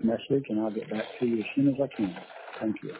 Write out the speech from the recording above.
message, and I'll get back to you as soon as I can. Thank you.